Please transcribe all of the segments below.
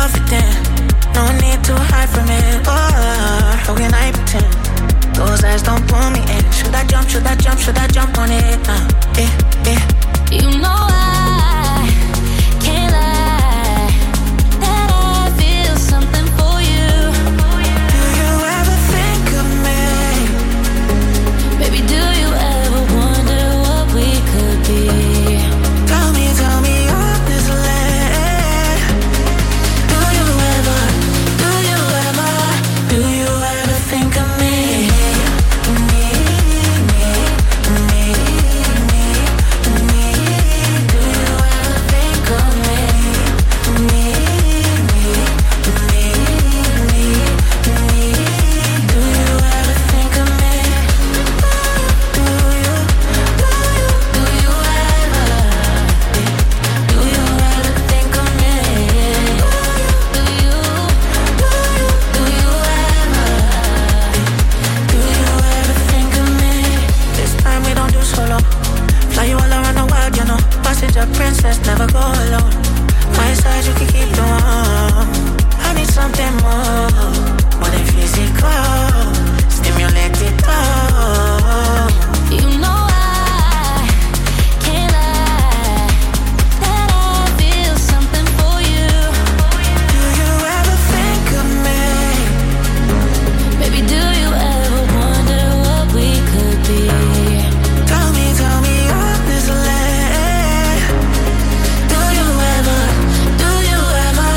confident. No need to hide from it. Oh, how can I pretend? Those eyes don't pull me in. Should I jump? Should I jump? Should I jump on it? You know I can't lie that I feel something for you. Do you ever think of me? Baby, do you ever wonder what we could be? Tell me honestly. Do you ever think of me? Princess, never go alone. My side, you can keep the warm. I need something more than physical. Stimulate it all. You know I can't lie that I feel something for you. Do you ever think of me? Baby, do you ever wonder what we could be? Tell me honestly. Do you ever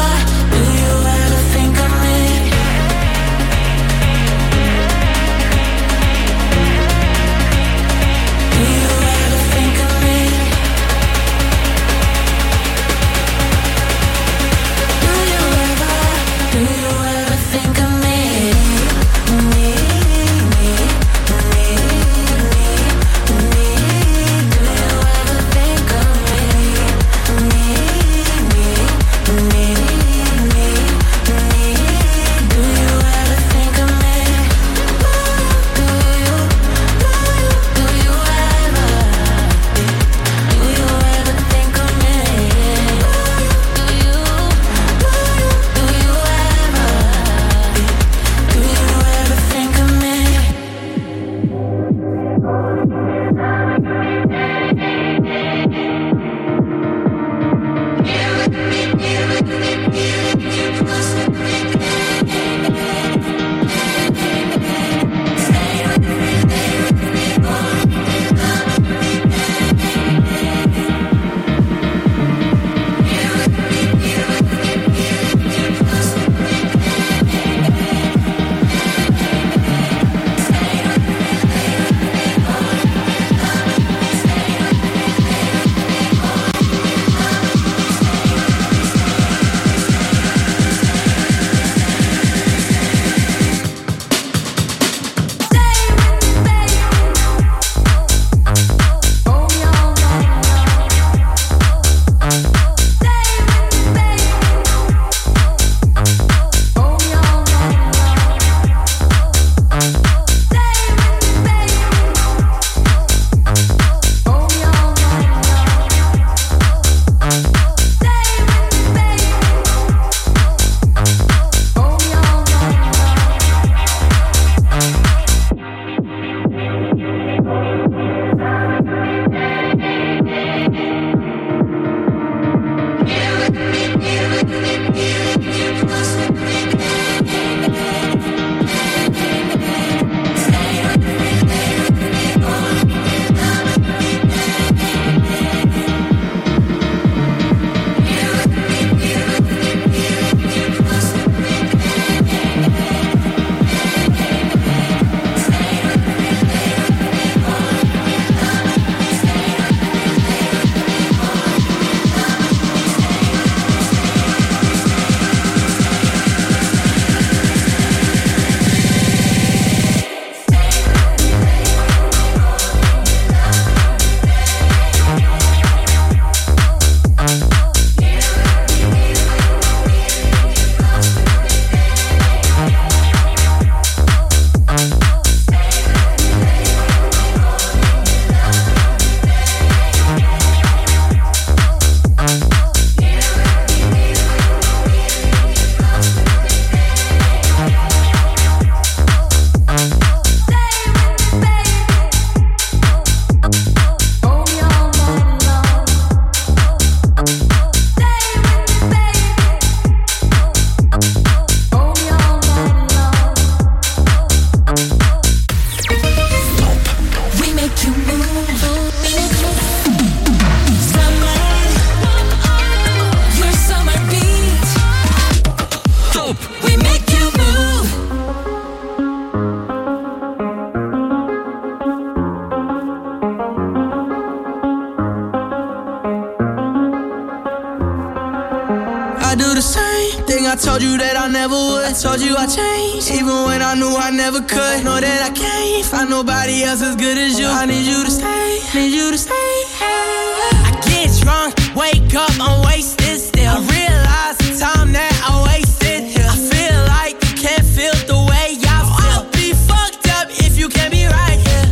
I do the same thing I told you that I never would. I told you I changed, even when I knew I never could. Know that I can't find nobody else as good as you. I need you to stay, need you to stay. I get drunk, wake up, I'm wasted still. I realize the time that I wasted here. I feel like you can't feel the way I feel. I'll be fucked up if you can't be right here.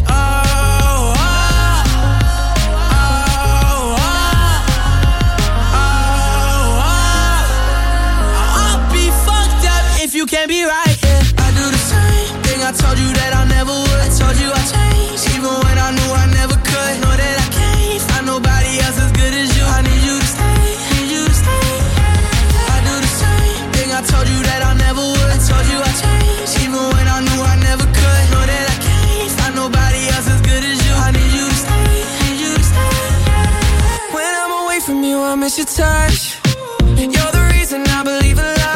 You can't be right, yeah. I do the same thing I told you that I never would. I told you I changed, even when I knew I never could. Know that I can't find nobody else as good as you. I need you to stay, need you to stay. I do the same thing I told you that I never would. I told you I changed, even when I knew I never could. Know that I can't find nobody else as good as you. I need you to stay, need you to stay. When I'm away from you, I miss your touch. You're the reason I believe in love.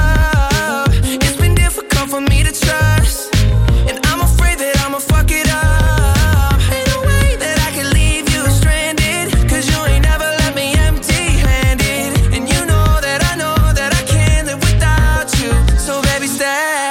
For me to trust, and I'm afraid that I'ma fuck it up. Ain't no way that I can leave you stranded, cause you ain't never left me empty-handed. And you know that I can't live without you. So baby, stay.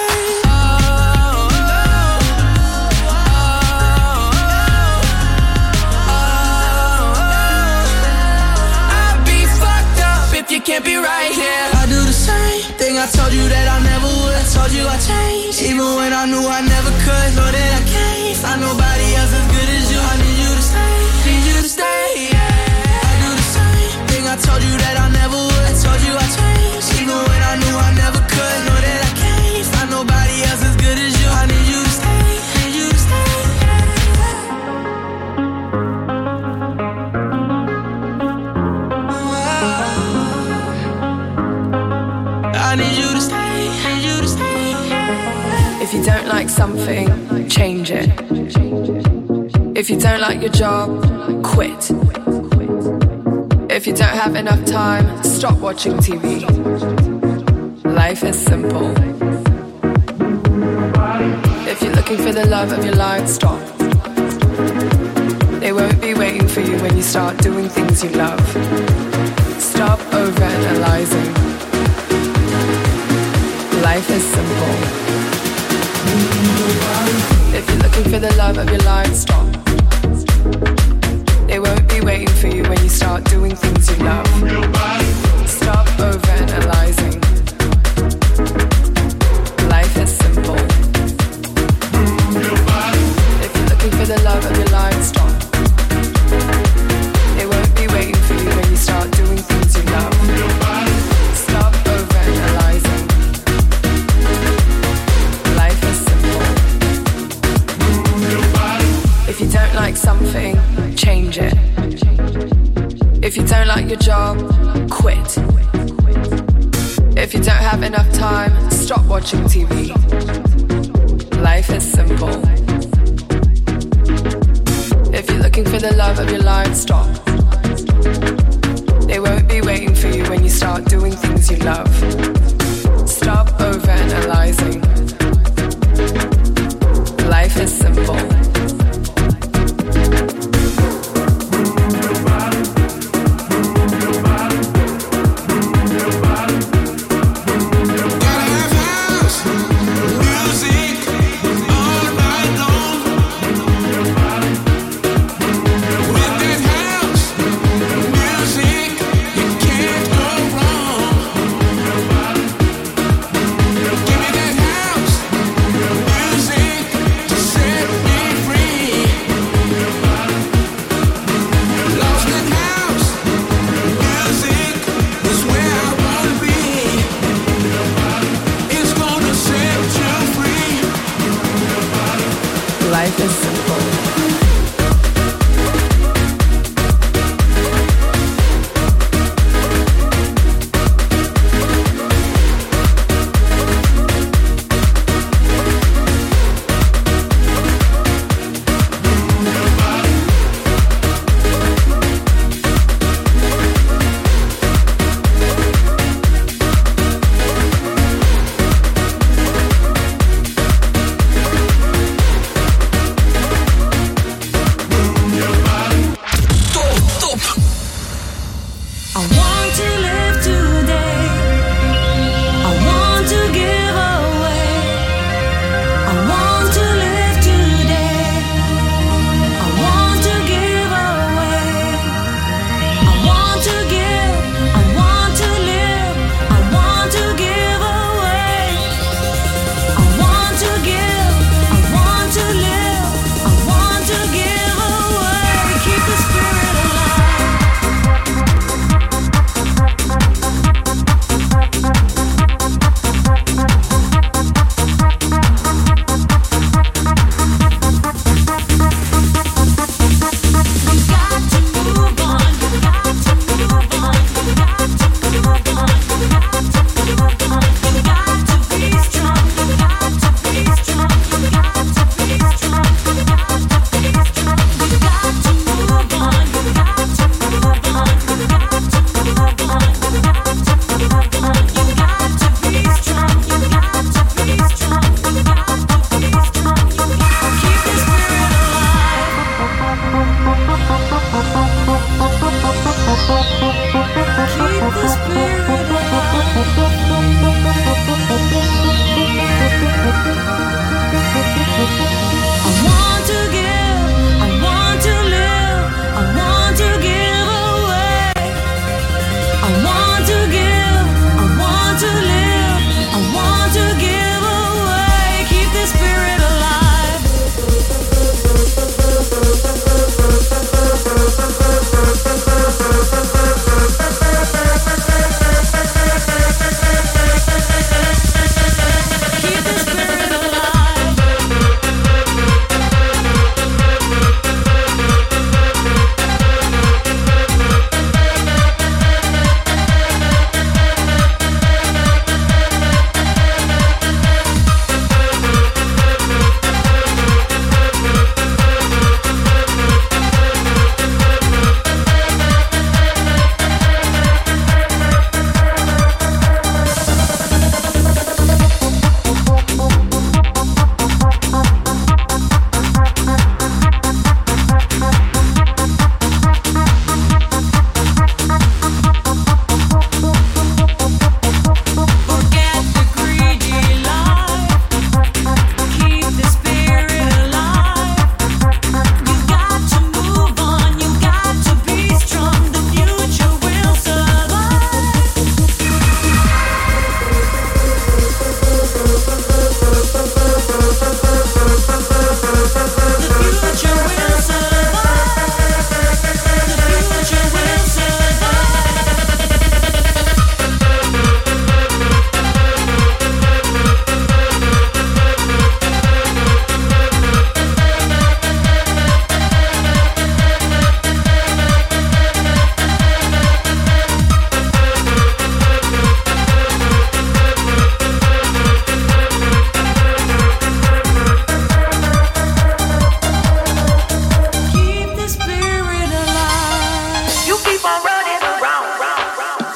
I'd be fucked up if you can't be right here. I do the same thing I told you that I never would. I told you I changed, even when I knew I never could. Know that I can't find nobody else as good as you. I need you to stay, need you to stay, yeah. I do the same thing I told you that I never would. I told you I changed, even when I knew I never could. Know that I can't find nobody else as good as you. I need you to stay, need you to stay, I need you to stay, need you to stay. If you don't like something, change it. If you don't like your job, quit. If you don't have enough time, stop watching TV. Life is simple. If you're looking for the love of your life, stop. They won't be waiting for you when you start doing things you love. Stop overanalyzing. Life is simple. If you're looking for the love of your life, stop. They won't be waiting for you when you start doing things you love. Stop overanalyzing. Life is simple. If you're looking for the love of your life, stop. They won't be waiting for you when you start doing things you love. Stop overanalyzing. Life is simple. If you don't like something, change it. If you don't like your job, quit. If you don't have enough time, stop watching TV. Life is simple. If you're looking for the love of your life, stop. They won't be waiting for you when you start doing things you love. Stop overanalyzing. Life is simple.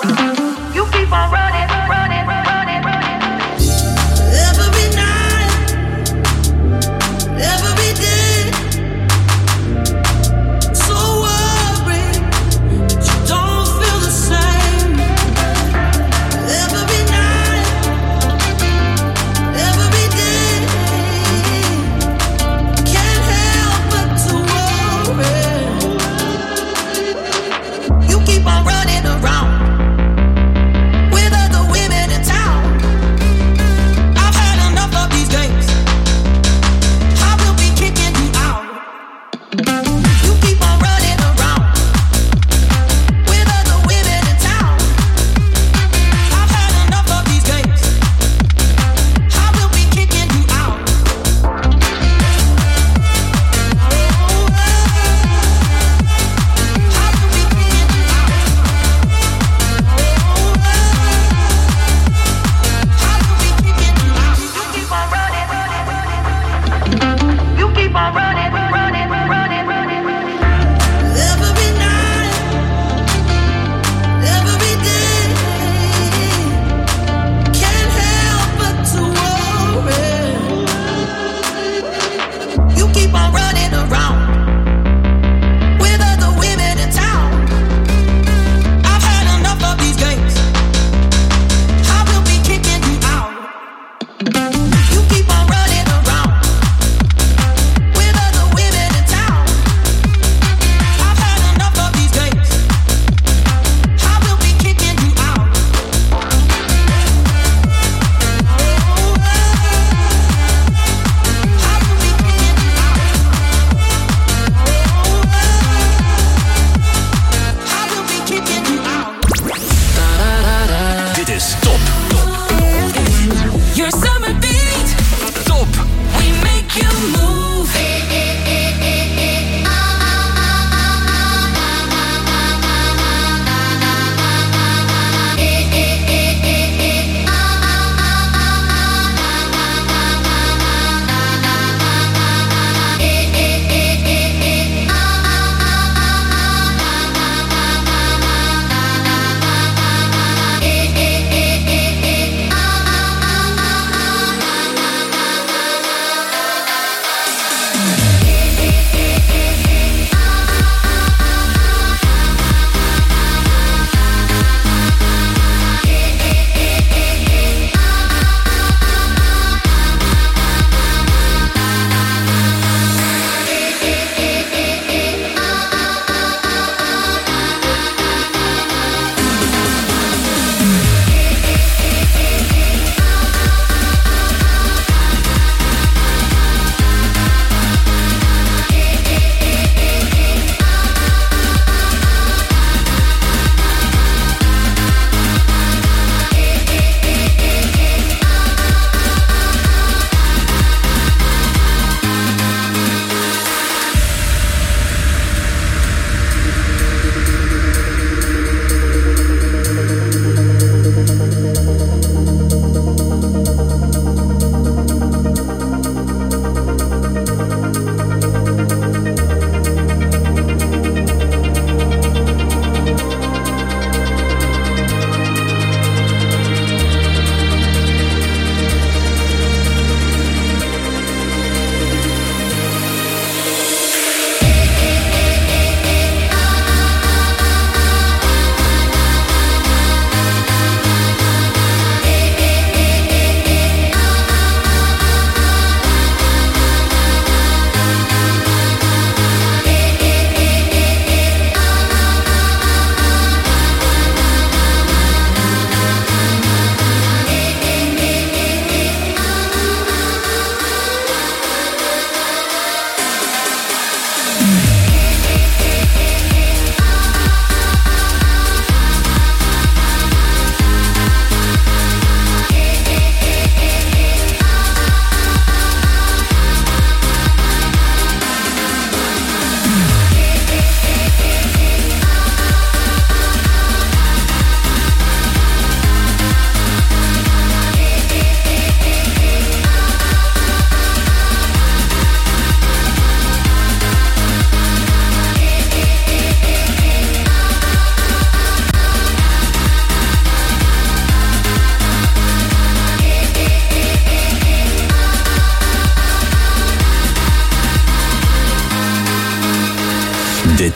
You keep on running, running, running, running. Every night, every day. So worried that you don't feel the same. Every night, every day. Can't help but to worry. You keep on running around.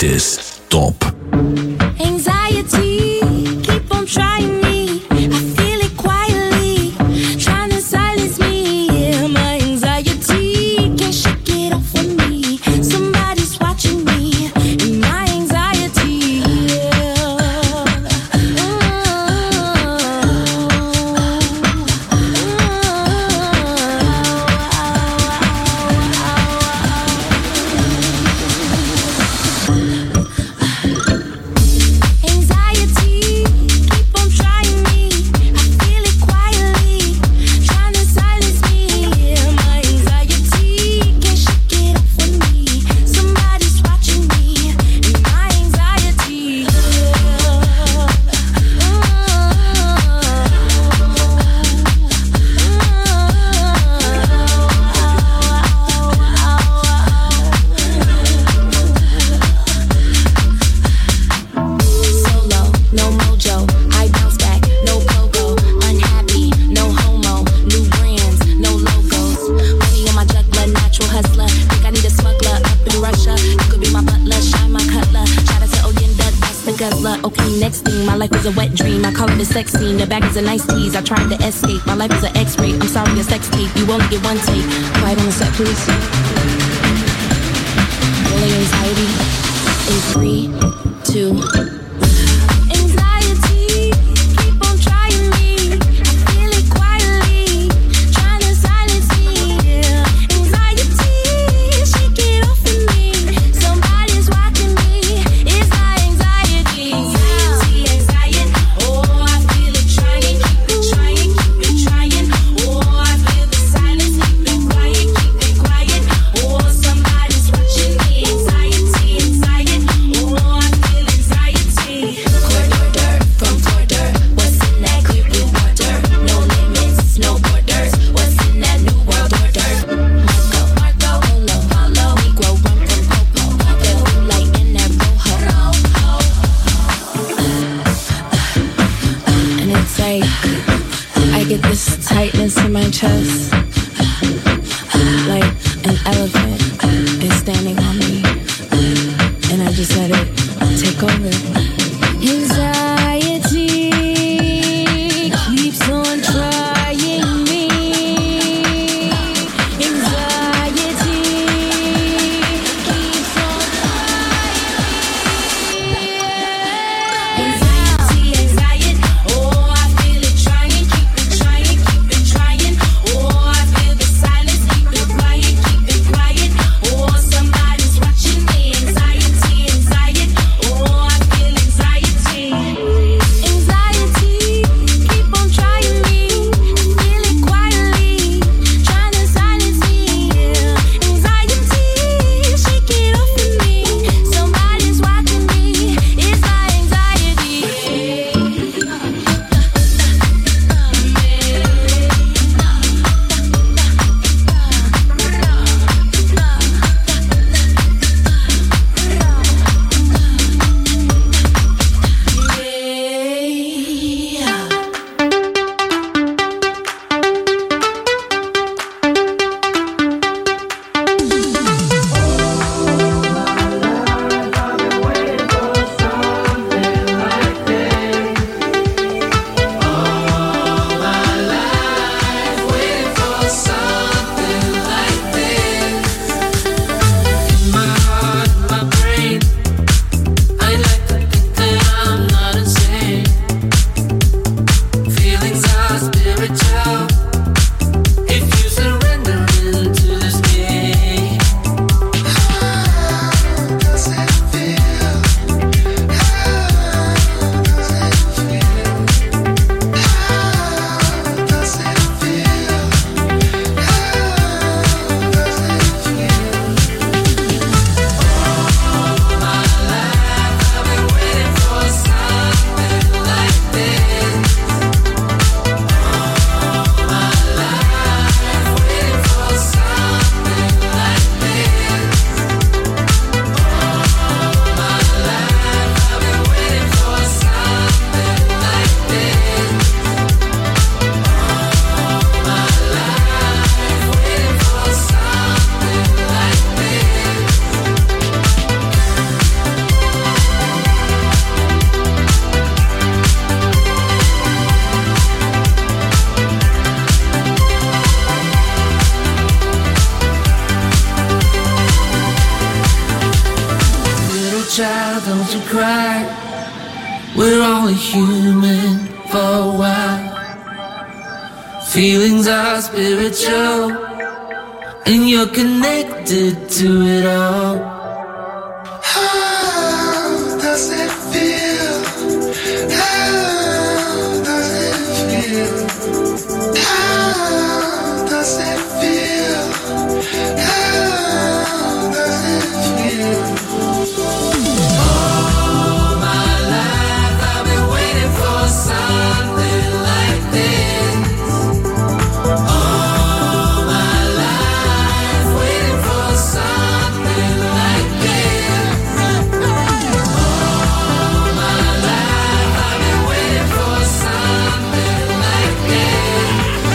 Greatest Top. Anxiety, keep on trying me. I feel it quietly, trying to silence me. Yeah, my anxiety can't shake it off of me. Somebody's watching me, and my anxiety. Okay, next thing, my life is a wet dream. I call it a sex scene, the back is a nice tease. I tried to escape, my life is an x-ray. I'm sorry, a sex tape, you only get one take. Quiet on the set, please. Rolling anxiety in 3, 2. Anxiety, keep on trying me. I feel it quietly, trying to silence me. Yeah. Anxiety, shake it off of me. Somebody's watching me. It's my anxiety. Anxiety, oh, I feel it trying, keep it trying, keep it trying. Oh, I feel the silence, keep it quiet, oh, somebody's watching me. Anxiety, oh, I feel anxiety. Corridor from border, what's in that clear blue water? No limits, no borders, what's in that new world order? Marco, Polo, Negro, run from Popo, the blue light in that rojo. And it's like, I get this tightness in my chest, like an elephant is standing on me, and I just let it take over. Anxiety keeps on trying me. Anxiety keeps on trying me. Anxiety, oh, I feel it trying, keep it trying, keep it trying. Oh, I feel the silence, keep it quiet, oh, somebody's watching me. Anxiety, oh, I feel anxiety. cry. We're only human for a while. Feelings are spiritual, and you're connected to it all. How does it feel? How does it feel? How does it feel? How does it feel? All my life I've been waiting for something like this. All my life waiting for something like this. All my life I've been waiting for something like this.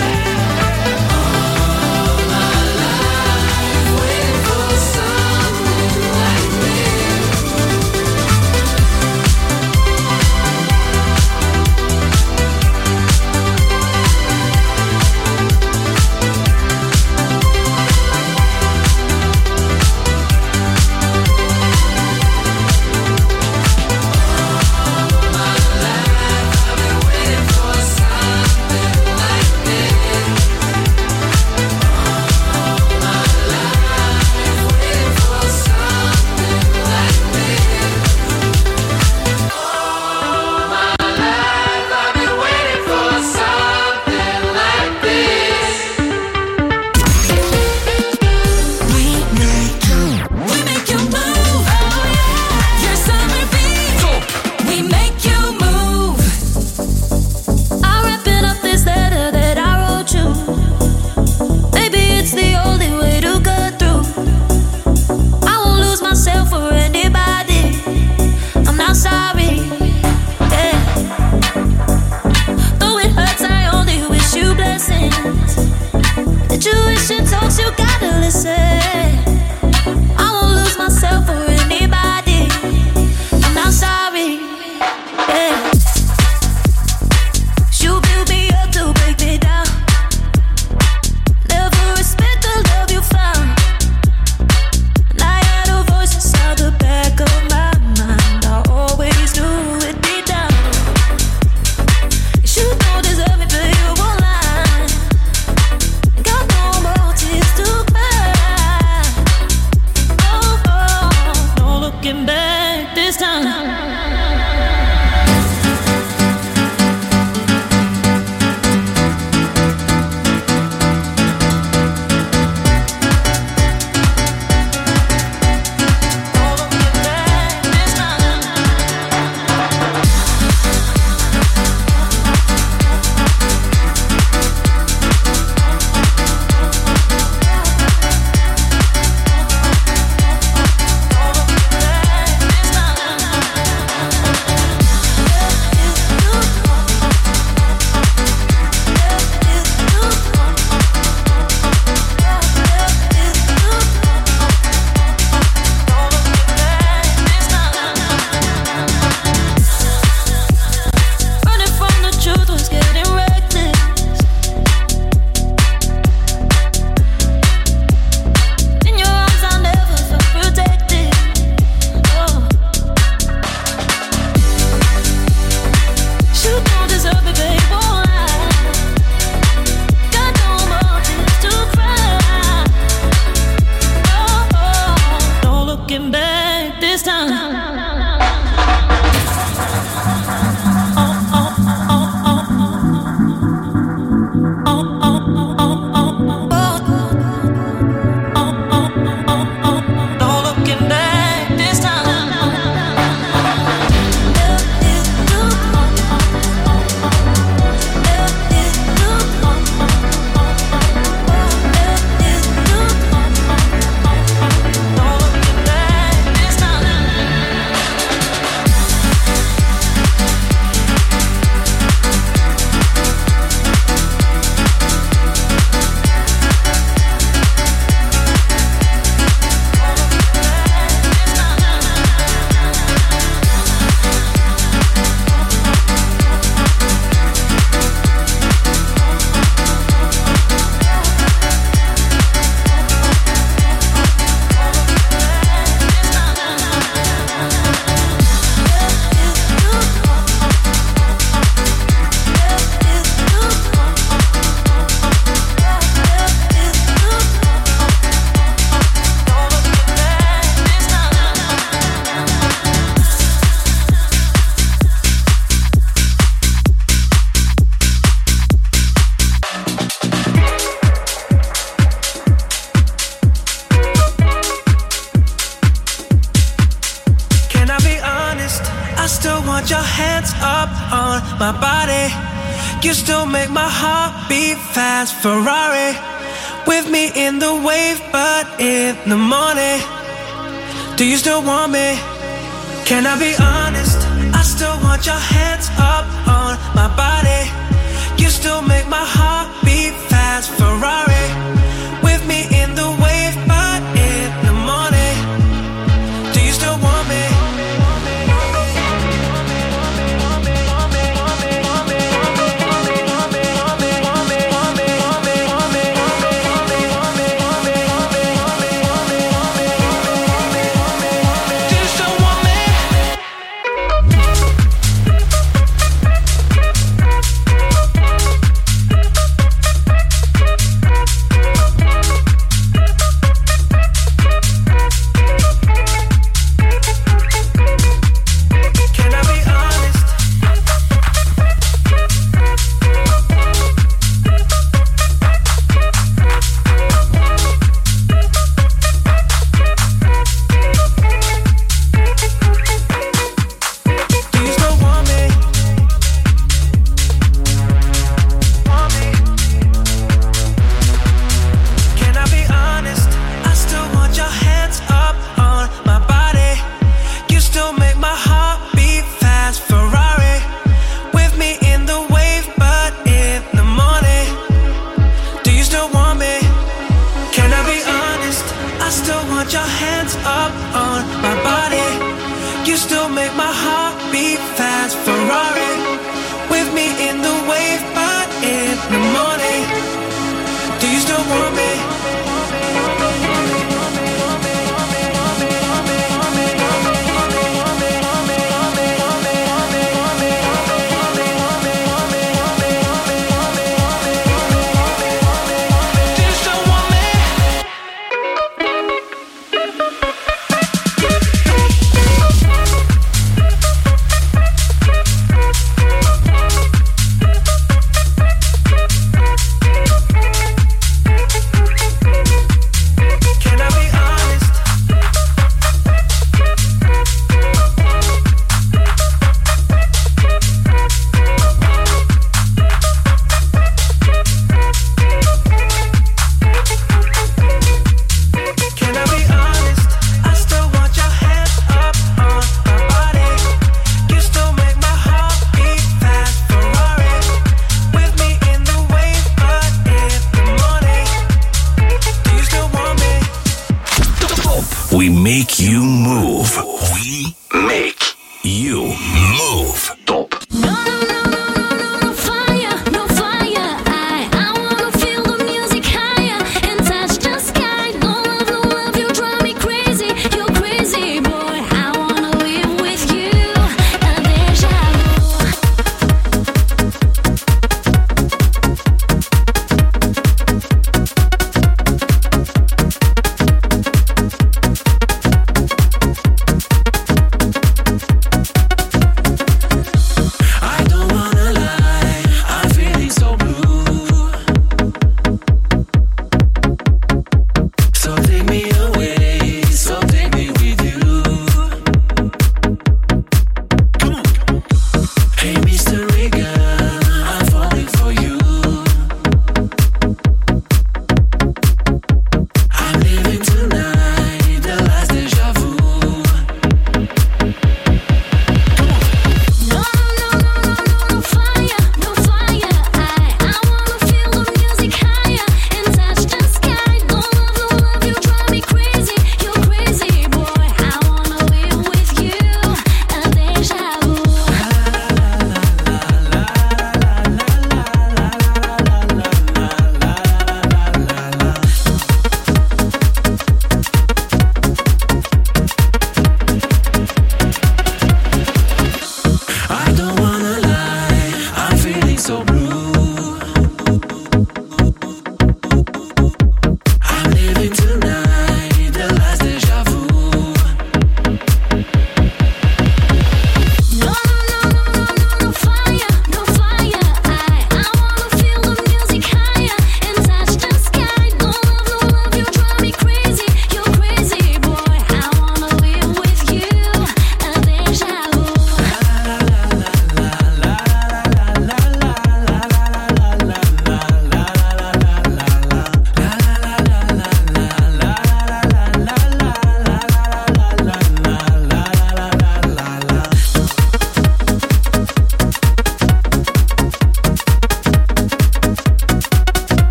my body. You still make my heart beat fast. Ferrari, with me in the wave, but in the morning. Do you still want me? Can I be honest? I still want your hands up on my body. You still make my heart beat fast. Ferrari, with me in the wave, but in the morning. Do you still want me?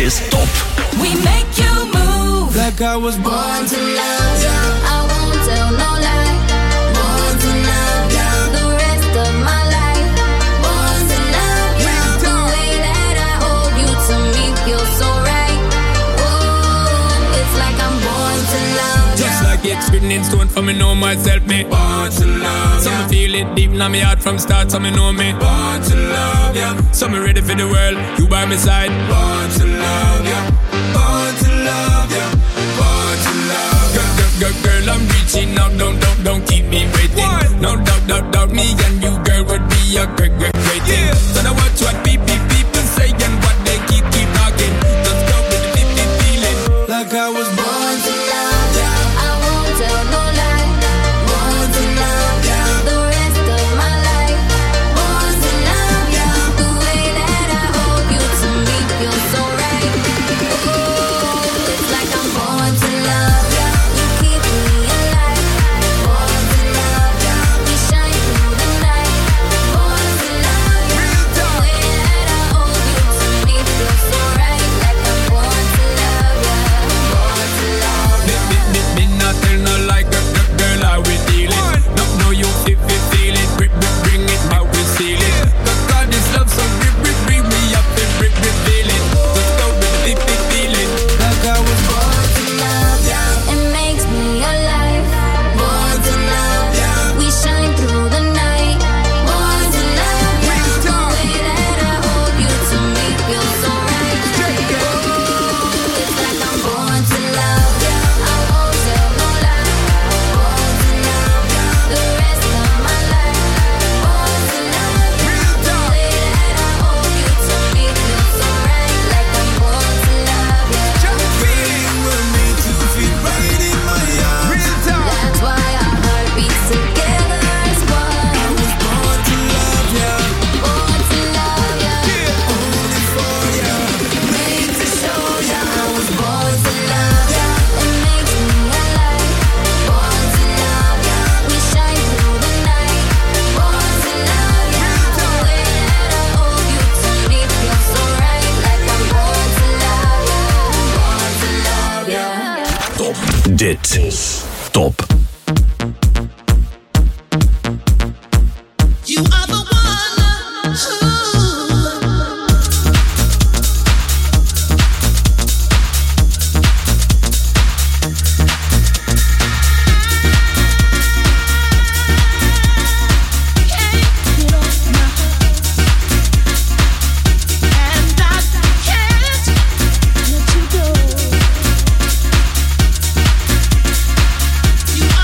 is top. We make you move. Like I was Born to love you. I won't tell no lie. Born to love you. The rest of my life. Born to love you. The way that I hold you to me feels so right. Oh, it's like I'm born to love you. Just like it's written in stone for me know myself, me born to love. So me feel it deep in my heart from start, so me know me born to love, yeah. So me ready for the world, you by my side. Born to love, yeah. Born to love, yeah. Born to love. Girl, I'm reaching out, don't keep me waiting. What? No doubt, me and you, girl, would be a great thing. Yeah. So now watch what people say and what they keep talking. Just go with the feeling. like I was born to love you. I won't tell no lie. Born to love you. The rest of my life. Born to love you. The way that I hold you to me feels so right. Oh, it's like I'm born to love you. You keep me alive. Born to love you. We shine through the night. Born to love you. The way that I hold you to me feels so right. Like I'm born to love you. Born to love you. Me not tell no like girl, how we dealing. No, you if you feel it, bring it, how we seal it. God, this love so bring me up and feel it. Let's go with the feeling. like I was born to love you. It makes me alive. Born to love you. We shine through the night. Born to love you. The way that I hold you to me feels so right. Oh, it's like I'm born to love you. I won't tell no lie. Born to love you. The rest of my life. Born to love you. The way that I hold you to me feels so right. Like I'm born to love you. feeling will make you feel right in my arms. That's why our heart beats together as one. I was born to love ya, Born to love ya. only for ya. Made to show ya. I was born to love ya. It makes me alive. Born to love ya. We shine through the night. Born to love ya. The way that I hold you to me feels so right. Like I'm born to love ya. Born to love ya. Top. Dit is top. You are the one who you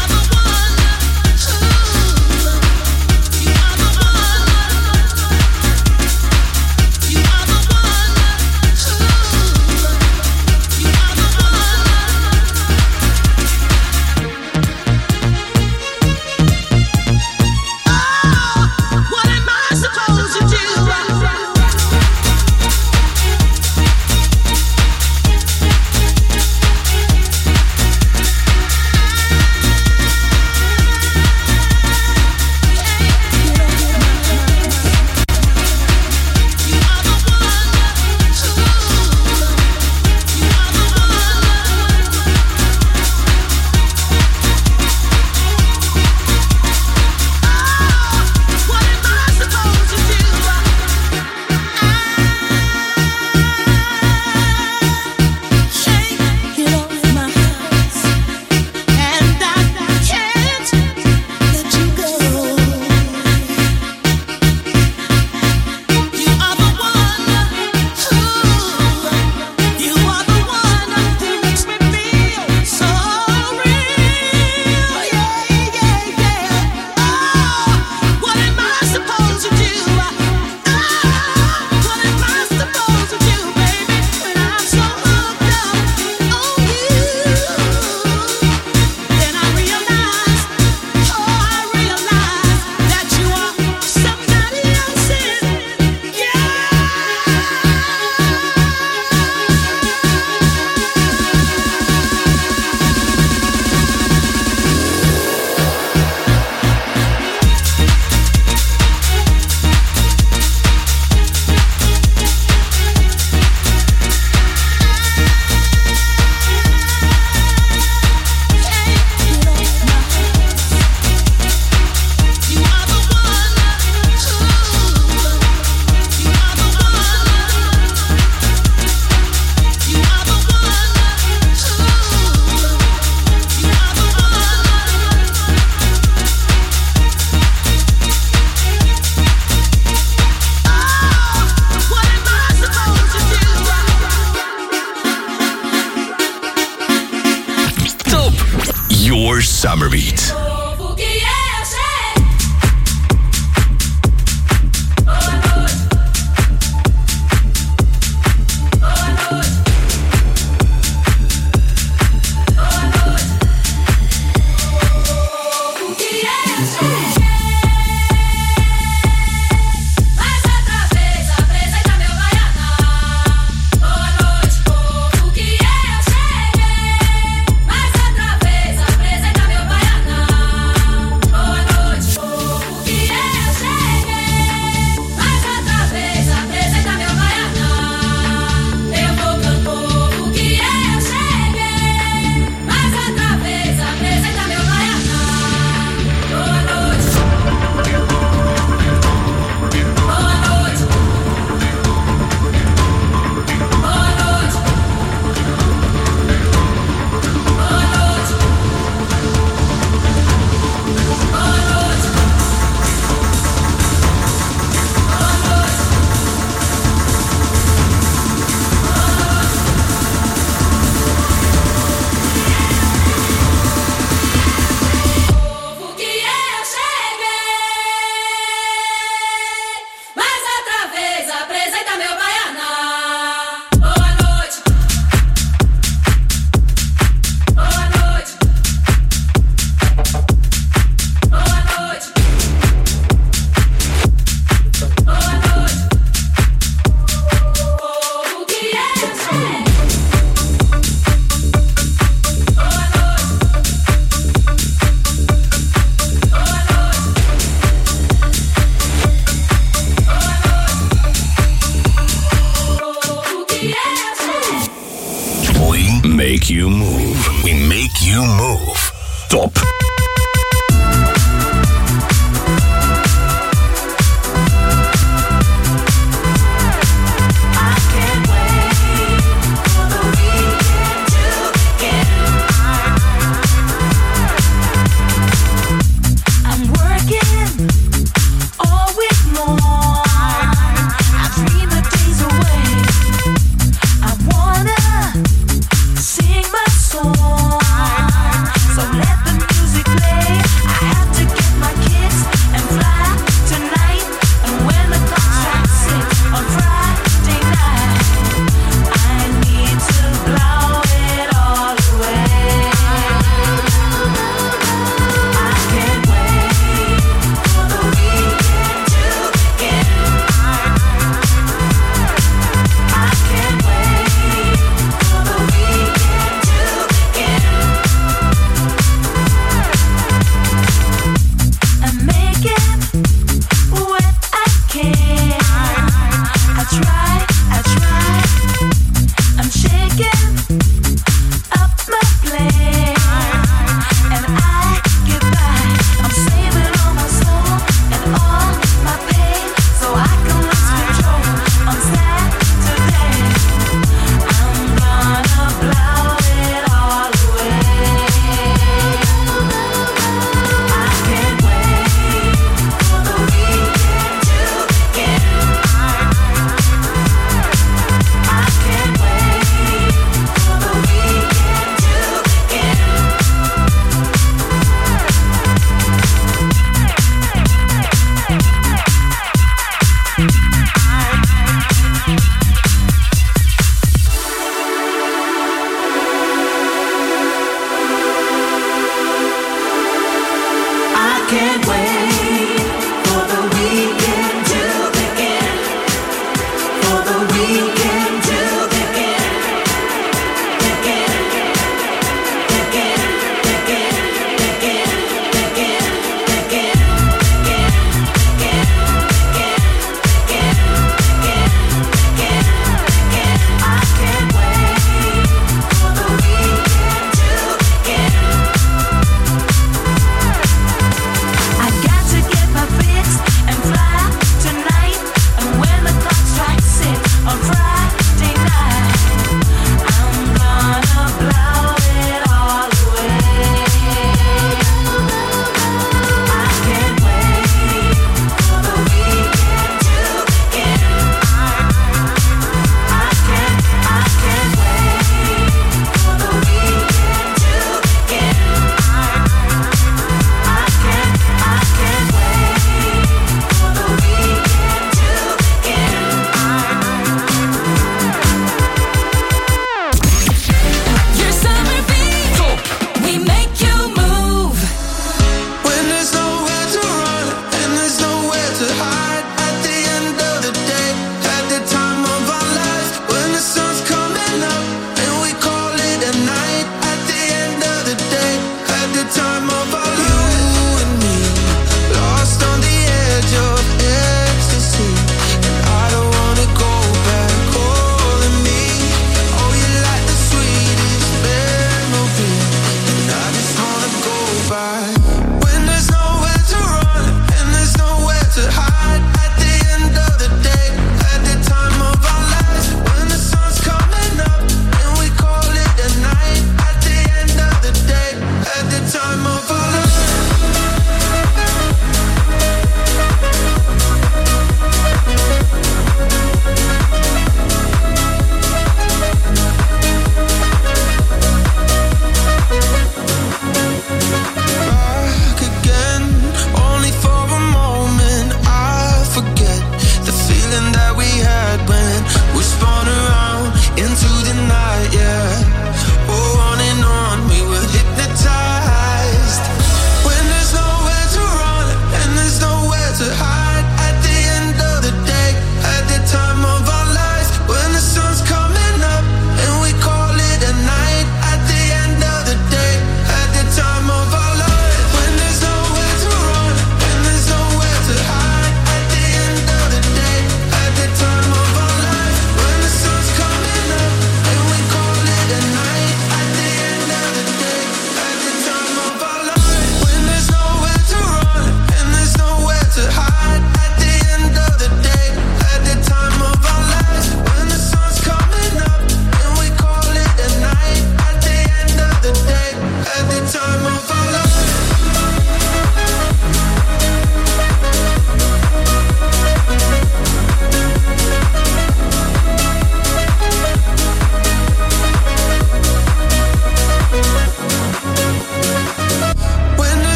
Summer Beat. Make you move. We make you move. Top. On Friday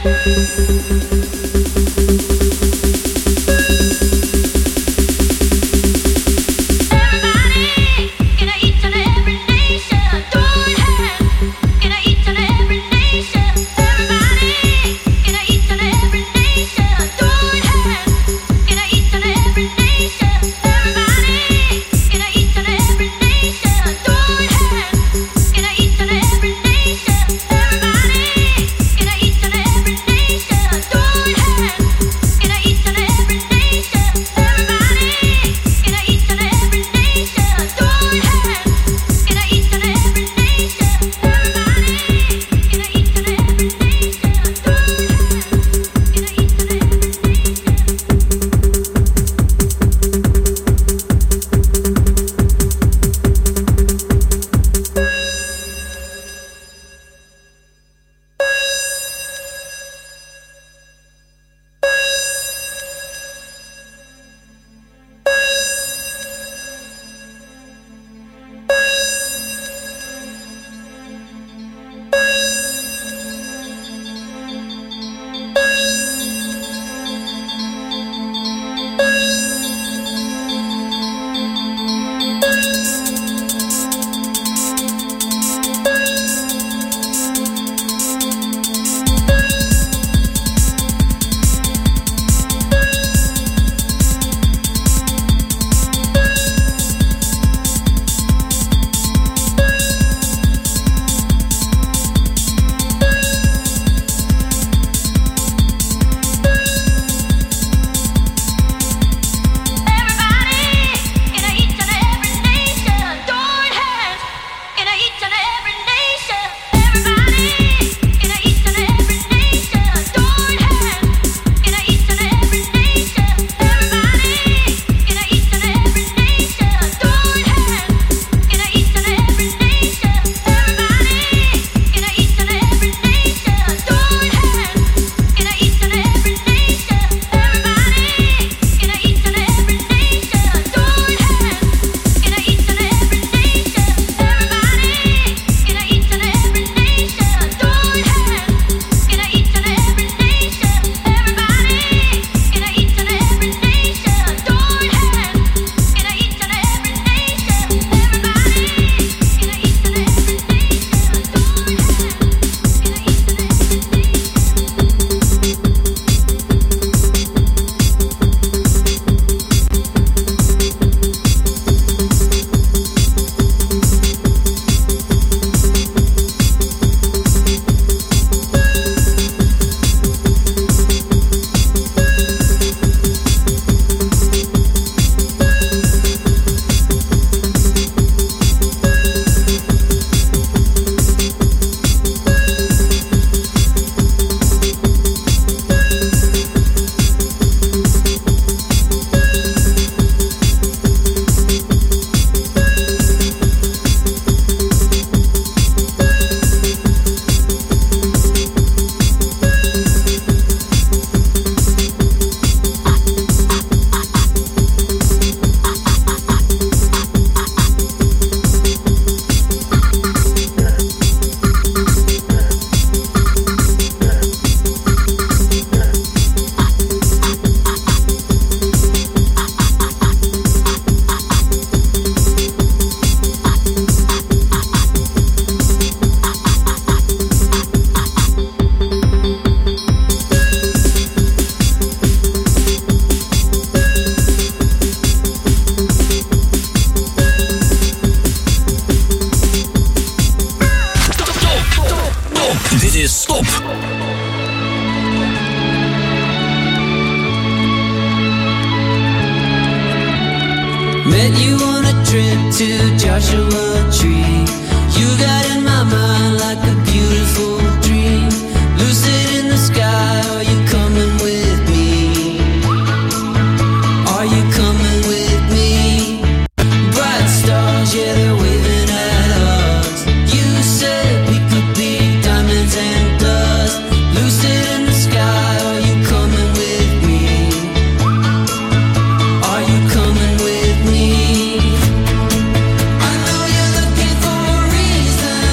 Met you on a trip to Joshua Tree. You got in my mind like a beautiful dream. Lucid in the sky, are you coming with me? Are you coming with me? Bright stars, yeah, they're waving at us. You said we could be diamonds and dust. Lucid in the sky, are you coming with me? Are you coming with me? I know you're looking for a reason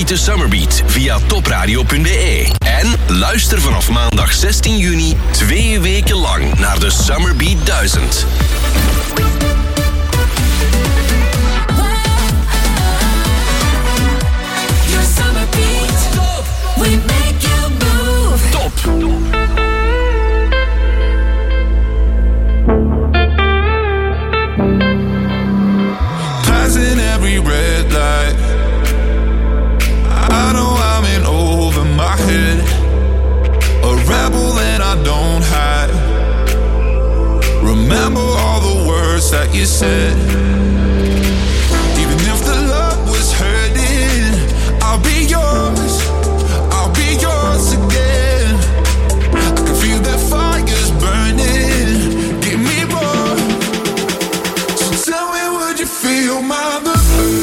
favoriete Summerbeat via topradio.be. En luister vanaf maandag 16 juni 2 weken lang naar de Summerbeat 1000. Your summer beat, we make you move. Top. Passing every red light, I know I'm in over my head. A rebel and I don't hide. Remember all the words that you said. Even if the love was hurting, I'll be yours. I'll be yours again. I can feel that fire's burning. Give me more. So tell me, would you feel my love?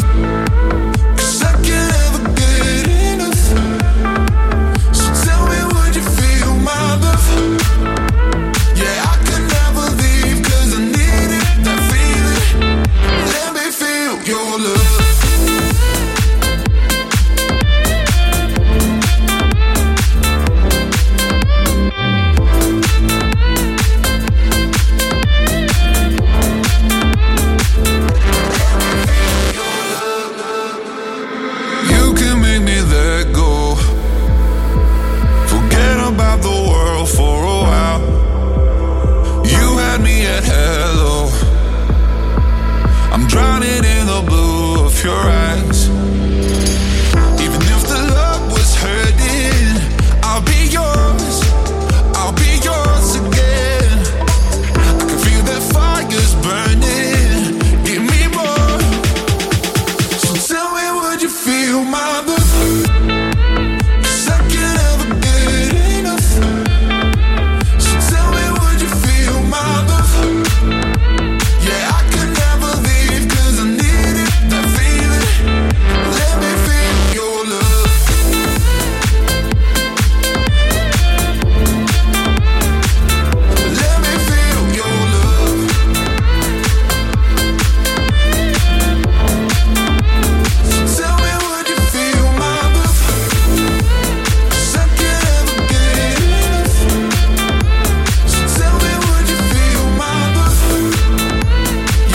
Drowning in the blue of your eyes. Even if the love was hurting, I'll be yours. I'll be yours again. I can feel that fire's burning. Give me more. So tell me, would you feel my love?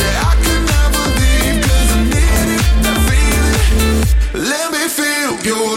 Your